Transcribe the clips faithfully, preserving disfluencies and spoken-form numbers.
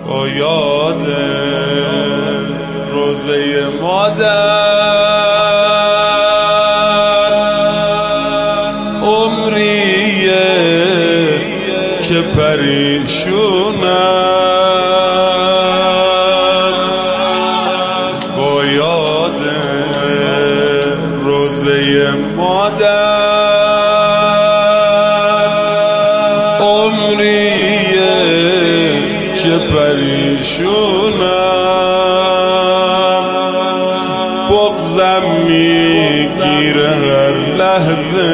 با یاد روزه مادر عمریه که پریشونم، با یاد روزه مادر عمریه که پریشونم، بغضم میگیره هر لحظه،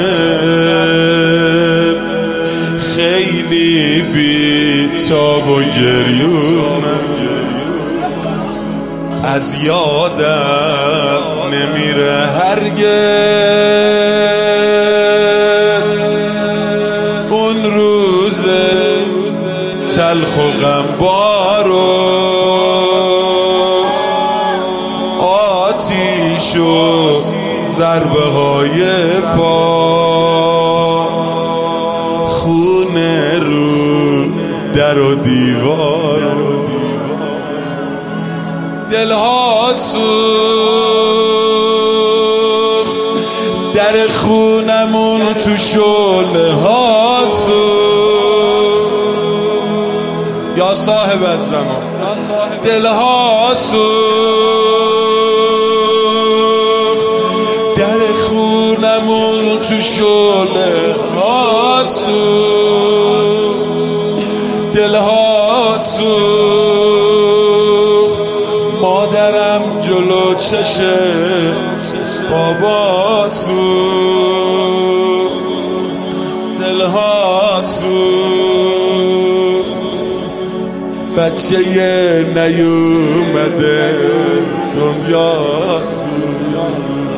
خیلی بی تاب و گریونم، از یادم نمیره هرگز اون روز تلخ و غمبارو، آتیش و ضربه های پا، خونه رو در و دیوار، دلها سوخت در خونمون تو شعله ها سوخت، یا صاحب الزمان دلها سوخت در خونمون تو شعله ها سوخت، دلها سوخت، مادرم جلو چشه بابا سوخت، دلها سوخت، بچه نیومده دنیا سوخت.